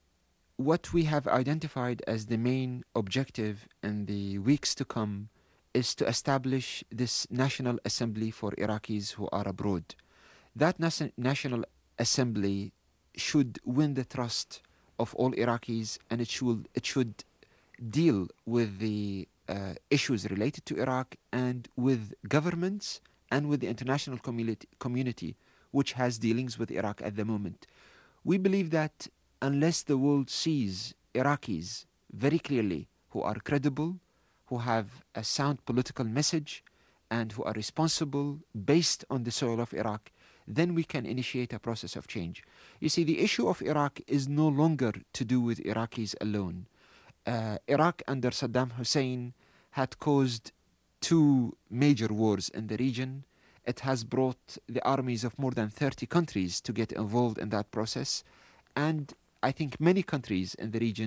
what we have identified as the main objective in the weeks to come is to establish this National Assembly for Iraqis who are abroad. That nas- National Assembly should win the trust of all Iraqis, and it should, it should deal with the uh, issues related to Iraq and with governments and with the international community, community, which has dealings with Iraq at the moment. We believe that unless the world sees Iraqis very clearly who are credible, who have a sound political message, and who are responsible based on the soil of Iraq, then we can initiate a process of change. You see, the issue of Iraq is no longer to do with Iraqis alone. Uh, Iraq under Saddam Hussein had caused two major wars in the region. It has brought the armies of more than thirty countries to get involved in that process. And I think many countries in the region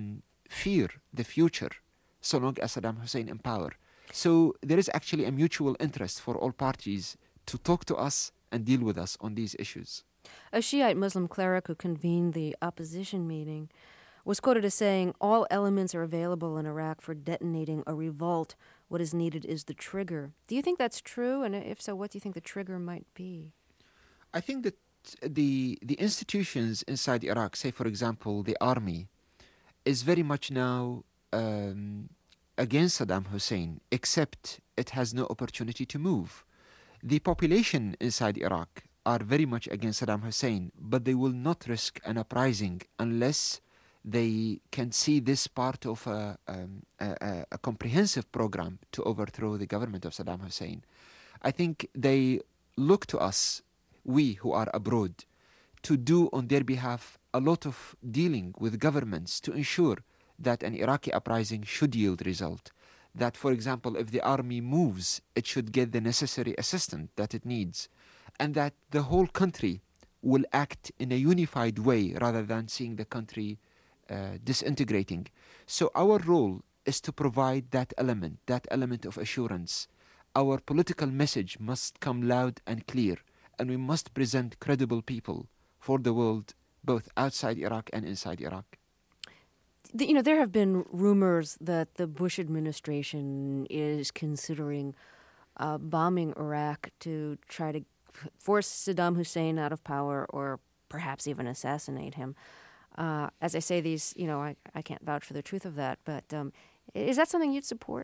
fear the future so long as Saddam Hussein in power. So there is actually a mutual interest for all parties to talk to us and deal with us on these issues. A Shiite Muslim cleric who convened the opposition meeting was quoted as saying, "All elements are available in Iraq for detonating a revolt. What is needed is the trigger." Do you think that's true? And if so, what do you think the trigger might be? I think that the the institutions inside Iraq, say for example the army, is very much now um, against Saddam Hussein, except it has no opportunity to move. The population inside Iraq are very much against Saddam Hussein, but they will not risk an uprising unless they can see this part of a, um, a, a comprehensive program to overthrow the government of Saddam Hussein. I think they look to us, we who are abroad, to do on their behalf a lot of dealing with governments to ensure that an Iraqi uprising should yield result. That, for example, if the army moves, it should get the necessary assistance that it needs, and that the whole country will act in a unified way rather than seeing the country uh, disintegrating. So our role is to provide that element, that element of assurance. Our political message must come loud and clear, and we must present credible people for the world, both outside Iraq and inside Iraq. The, you know, there have been rumors that the Bush administration is considering uh, bombing Iraq to try to force Saddam Hussein out of power or perhaps even assassinate him. Uh, as I say these, you know, I, I can't vouch for the truth of that, but um, is that something you'd support?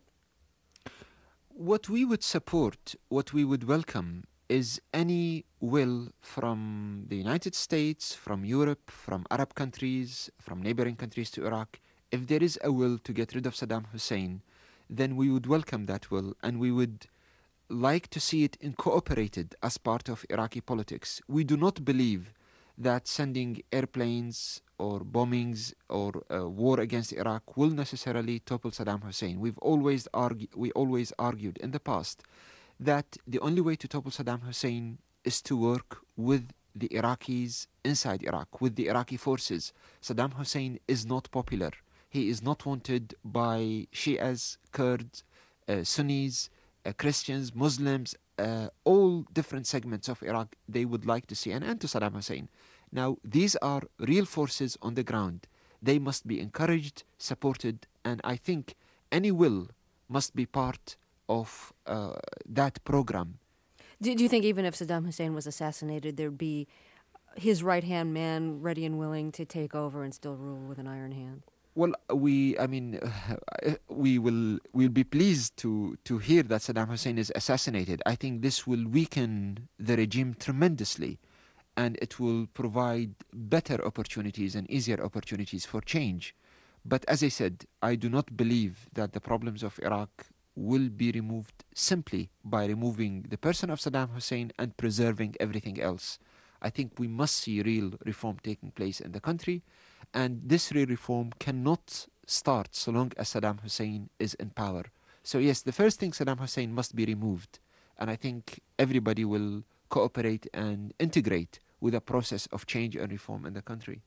What we would support, what we would welcome, is any will from the United States, from Europe, from Arab countries, from neighboring countries to Iraq. If there is a will to get rid of Saddam Hussein, then we would welcome that will, and we would like to see it incorporated as part of Iraqi politics. We do not believe that sending airplanes or bombings or uh, war against Iraq will necessarily topple Saddam Hussein. We've always argu- we always argued in the past that the only way to topple Saddam Hussein is to work with the Iraqis inside Iraq, with the Iraqi forces. Saddam Hussein is not popular. He is not wanted by Shias, Kurds, uh, Sunnis, uh, Christians, Muslims, uh, all different segments of Iraq. They would like to see an end to Saddam Hussein. Now, these are real forces on the ground. They must be encouraged, supported, and I think any will must be part of uh, that program. Do, do you think even if Saddam Hussein was assassinated, there'd be his right-hand man ready and willing to take over and still rule with an iron hand? Well, we, I mean, uh, we will we'll be pleased to, to hear that Saddam Hussein is assassinated. I think this will weaken the regime tremendously, and it will provide better opportunities and easier opportunities for change. But as I said, I do not believe that the problems of Iraq will be removed simply by removing the person of Saddam Hussein and preserving everything else. I think we must see real reform taking place in the country, and this real reform cannot start so long as Saddam Hussein is in power. So yes, the first thing, Saddam Hussein must be removed, and I think everybody will cooperate and integrate with a process of change and reform in the country.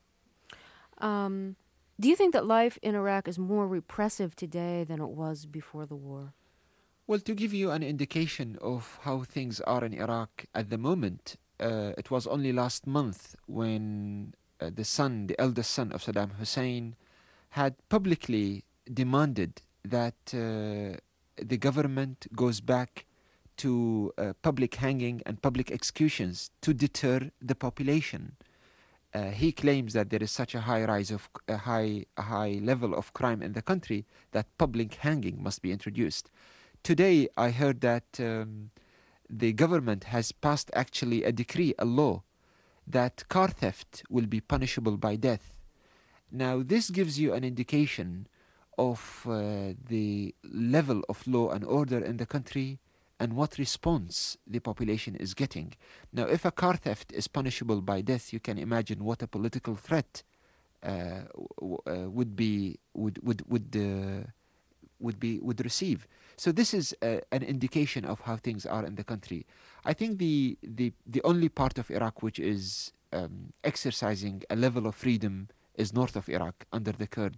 Um, do you think that life in Iraq is more repressive today than it was before the war? Well, to give you an indication of how things are in Iraq at the moment, uh, it was only last month when uh, the son, the eldest son of Saddam Hussein, had publicly demanded that uh, the government goes back to uh, public hanging and public executions to deter the population. Uh, he claims that there is such a high rise of a high a high level of crime in the country that public hanging must be introduced. Today, I heard that um, the government has passed actually a decree, a law, that car theft will be punishable by death. Now, this gives you an indication of uh, the level of law and order in the country and what response the population is getting. Now, if a car theft is punishable by death, you can imagine what a political threat uh, w- uh, would be would would would uh, would be would receive. So this is uh, an indication of how things are in the country. I think the the the only part of Iraq which is um, exercising a level of freedom is north of Iraq under the Kurds.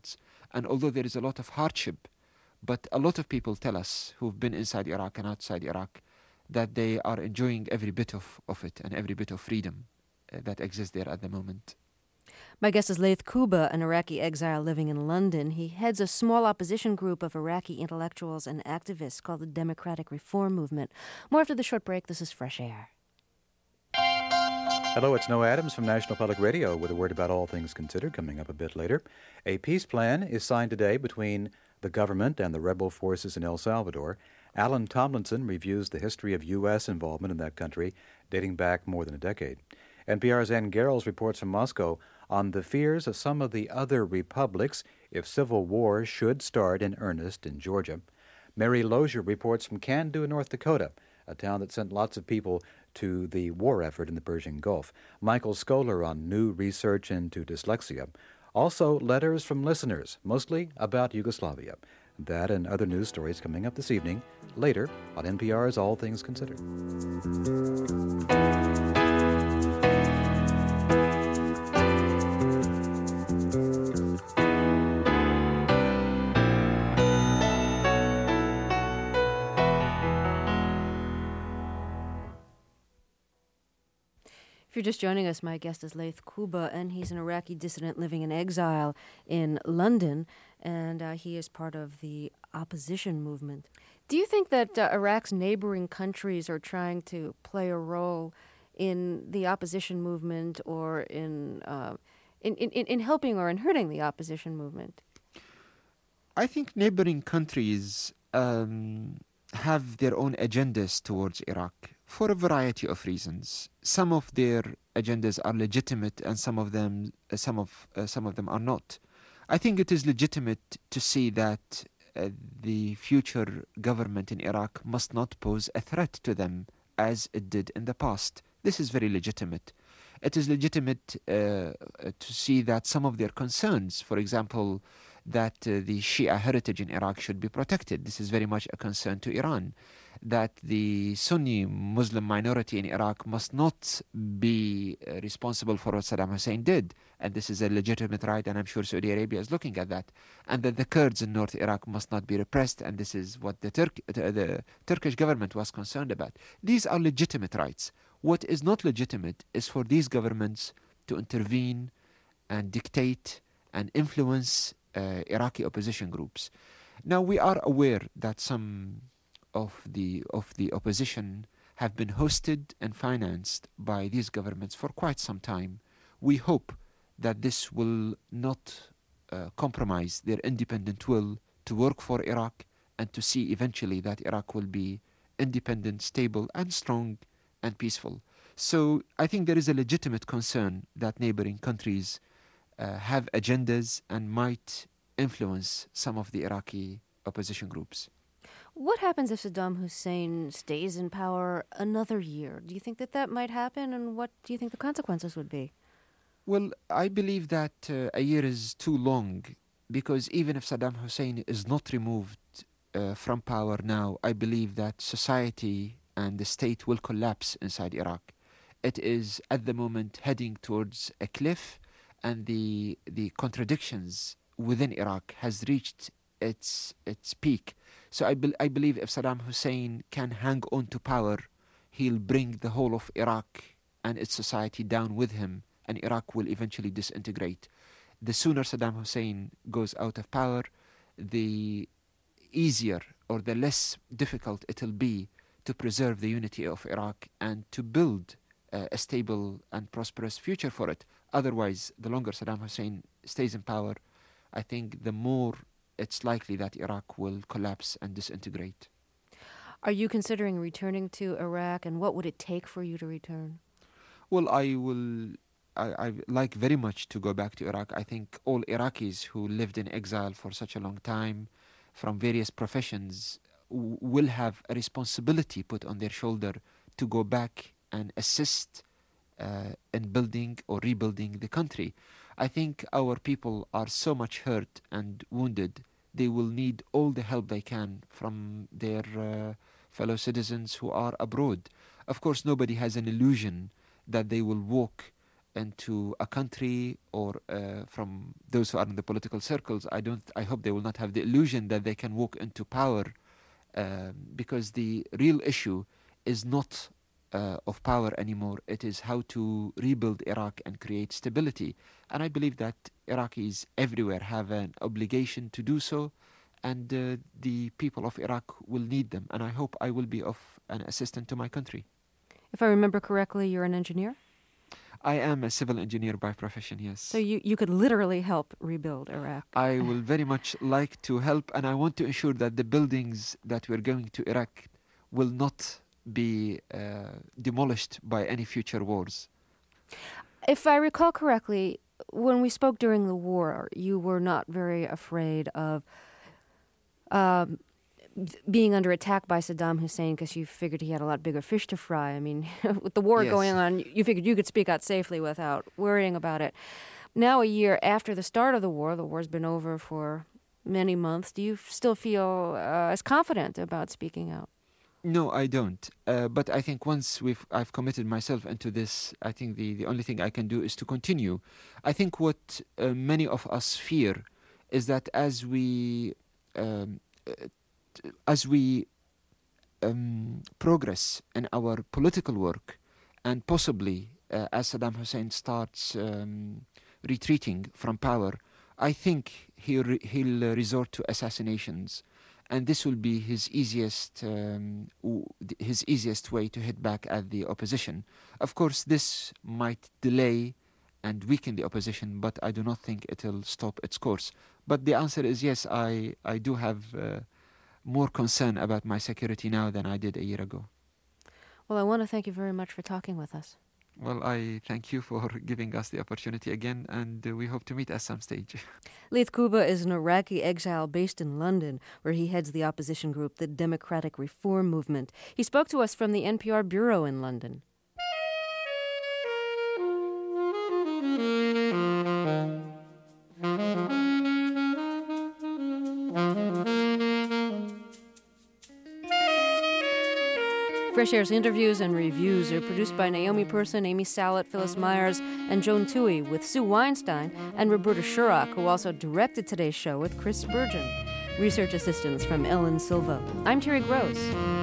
And although there is a lot of hardship, but a lot of people tell us who've been inside Iraq and outside Iraq that they are enjoying every bit of, of it and every bit of freedom uh, that exists there at the moment. My guest is Laith Kuba, an Iraqi exile living in London. He heads a small opposition group of Iraqi intellectuals and activists called the Democratic Reform Movement. More after the short break. This is Fresh Air. Hello, it's Noah Adams from National Public Radio with a word about all things considered coming up a bit later. A peace plan is signed today between the government and the rebel forces in El Salvador. Alan Tomlinson reviews the history of U S involvement in that country dating back more than a decade. N P R's Ann Garrels reports from Moscow on the fears of some of the other republics if civil war should start in earnest in Georgia. Mary Lozier reports from Candu, North Dakota, a town that sent lots of people to the war effort in the Persian Gulf. Michael Scholar on new research into dyslexia. Also, letters from listeners, mostly about Yugoslavia. That and other news stories coming up this evening, later on N P R's All Things Considered. If you're just joining us, my guest is Laith Kuba, and he's an Iraqi dissident living in exile in London, and uh, he is part of the opposition movement. Do you think that uh, Iraq's neighboring countries are trying to play a role in the opposition movement or in, uh, in, in, in helping or in hurting the opposition movement? I think neighboring countries um, have their own agendas towards Iraq for a variety of reasons. Some of their agendas are legitimate, and some of them, uh, some of uh, some of them are not. I think it is legitimate to see that uh, the future government in Iraq must not pose a threat to them as it did in the past. This is very legitimate. It is legitimate uh, to see that some of their concerns, for example, that uh, the Shia heritage in Iraq should be protected. This is very much a concern to Iran. That the Sunni Muslim minority in Iraq must not be uh, responsible for what Saddam Hussein did. And this is a legitimate right, and I'm sure Saudi Arabia is looking at that. And that the Kurds in North Iraq must not be repressed, and this is what the, Turk- uh, the Turkish government was concerned about. These are legitimate rights. What is not legitimate is for these governments to intervene and dictate and influence uh, Iraqi opposition groups. Now, we are aware that some of the of the opposition have been hosted and financed by these governments for quite some time. We hope that this will not uh, compromise their independent will to work for Iraq and to see eventually that Iraq will be independent, stable, and strong and peaceful. So I think there is a legitimate concern that neighboring countries uh, have agendas and might influence some of the Iraqi opposition groups. What happens if Saddam Hussein stays in power another year? Do you think that that might happen, and what do you think the consequences would be? Well, I believe that uh, a year is too long, because even if Saddam Hussein is not removed uh, from power now, I believe that society and the state will collapse inside Iraq. It is at the moment heading towards a cliff, and the the contradictions within Iraq has reached its its peak. So I, be, I believe if Saddam Hussein can hang on to power, he'll bring the whole of Iraq and its society down with him, and Iraq will eventually disintegrate. The sooner Saddam Hussein goes out of power, the easier or the less difficult it'll be to preserve the unity of Iraq and to build uh, a stable and prosperous future for it. Otherwise, the longer Saddam Hussein stays in power, I think the more it's likely that Iraq will collapse and disintegrate. Are you considering returning to Iraq, and what would it take for you to return? Well, I will. I, I like very much to go back to Iraq. I think all Iraqis who lived in exile for such a long time, from various professions, w- will have a responsibility put on their shoulder to go back and assist uh, in building or rebuilding the country. I think our people are so much hurt and wounded. They will need all the help they can from their uh, fellow citizens who are abroad. Of course, nobody has an illusion that they will walk into a country, or uh, from those who are in the political circles, I don't. I hope they will not have the illusion that they can walk into power, um, because the real issue is not uh, of power anymore. It is how to rebuild Iraq and create stability. And I believe that Iraqis everywhere have an obligation to do so, and uh, the people of Iraq will need them. And I hope I will be of an assistance to my country. If I remember correctly, you're an engineer? I am a civil engineer by profession, yes. So you, you could literally help rebuild Iraq. I will very much like to help, and I want to ensure that the buildings that we're going to Iraq will not be uh, demolished by any future wars. If I recall correctly, when we spoke during the war, you were not very afraid of um, being under attack by Saddam Hussein because you figured he had a lot bigger fish to fry. I mean, with the war yes. going on, you figured you could speak out safely without worrying about it. Now, a year after the start of the war, the war's been over for many months, do you still feel uh, as confident about speaking out? No, I don't. Uh, but I think once we've I've committed myself into this, I think the, the only thing I can do is to continue. I think what uh, many of us fear is that as we um, as we um, progress in our political work, and possibly uh, as Saddam Hussein starts um, retreating from power, I think he'll, re- he'll uh, resort to assassinations. And this will be his easiest um, w- his easiest way to hit back at the opposition. Of course, this might delay and weaken the opposition, but I do not think it'll stop its course. But the answer is yes, I, I do have uh, more concern about my security now than I did a year ago. Well, I want to thank you very much for talking with us. Well, I thank you for giving us the opportunity again, and uh, we hope to meet at some stage. Leith Kuba is an Iraqi exile based in London, where he heads the opposition group, the Democratic Reform Movement. He spoke to us from the N P R bureau in London. Fresh Air's interviews and reviews are produced by Naomi Person, Amy Sallett, Phyllis Myers, and Joan Toohey, with Sue Weinstein and Roberta Shurock, who also directed today's show with Chris Spurgeon. Research assistance from Ellen Silva. I'm Terry Gross.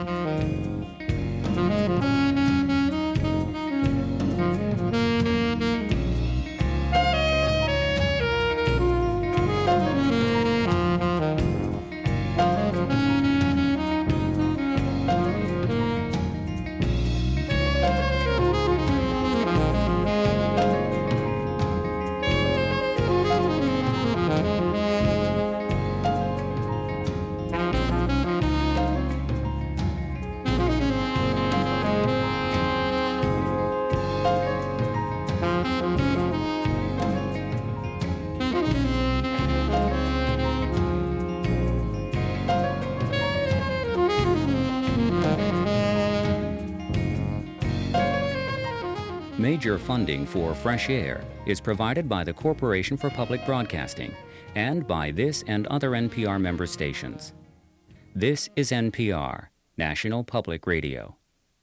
Major funding for Fresh Air is provided by the Corporation for Public Broadcasting and by this and other N P R member stations. This is N P R, National Public Radio.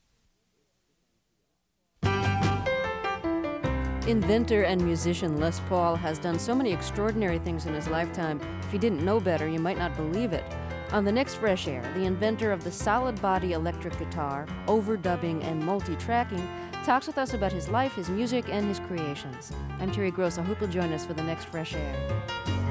Inventor and musician Les Paul has done so many extraordinary things in his lifetime. If you didn't know better, you might not believe it. On the next Fresh Air, the inventor of the solid-body electric guitar, overdubbing, and multi-tracking, talks with us about his life, his music, and his creations. I'm Terry Gross. I hope you'll join us for the next Fresh Air.